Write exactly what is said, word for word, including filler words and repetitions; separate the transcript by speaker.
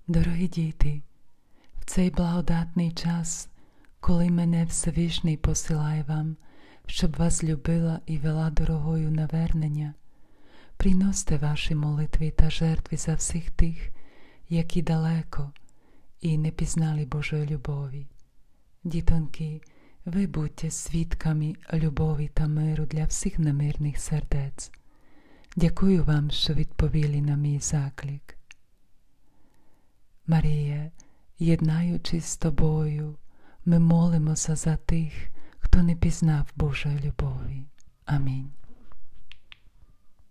Speaker 1: Дорогі діти, в цей благодатний час, коли мене Всевишній посилає вам, щоб вас любила і вела дорогою навернення, приносьте ваші молитви та жертви за всіх тих, які далеко і не пізнали Божої любові. Дітоньки, ви будьте свідками любові та миру для всіх немирних сердець. Дякую вам, що відповіли на мій заклик. Маріє, єднаючись з тобою, ми молимося за тих, хто не пізнав Божої любові. Амінь.